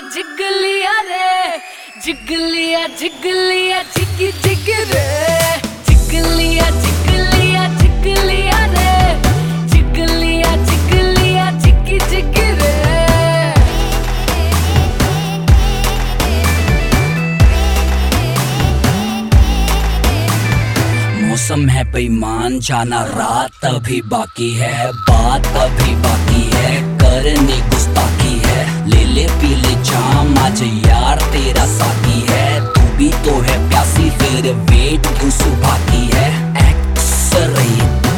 जिगलिया रे, जिगलिया जिगलिया zig zig रे, जिगलिया जिगलिया जिगलिया रे, जिगलिया जिगलिया जिग जिग रे। मौसम है बेईमान, जाना रात अभी बाकी है, बात अभी बाकी है, करने गुस्ताखी है। ले ले पी ले जाम आज यार तेरा साथी है, तू भी तो है प्यासी फिर वेट क्यों सुबह की है। एक्सरे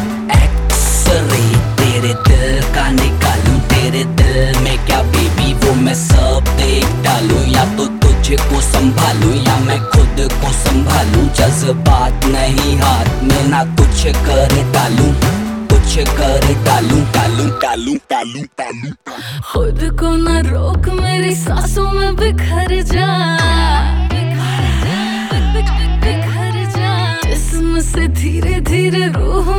तेरे दिल का निकालूं, तेरे दिल में क्या बेबी वो मैं सब देख डालूं, या तो तुझको संभालूं या मैं खुद को संभालूं। जज्बात नहीं हाथ में ना कुछ कर डालूं, कुछ कर डालूं डालूं डालूं डालूं डालूं। खुद को ना रोक मेरी सांसों में बिखर जा, बिखर जा जिस्म से धीरे धीरे रूह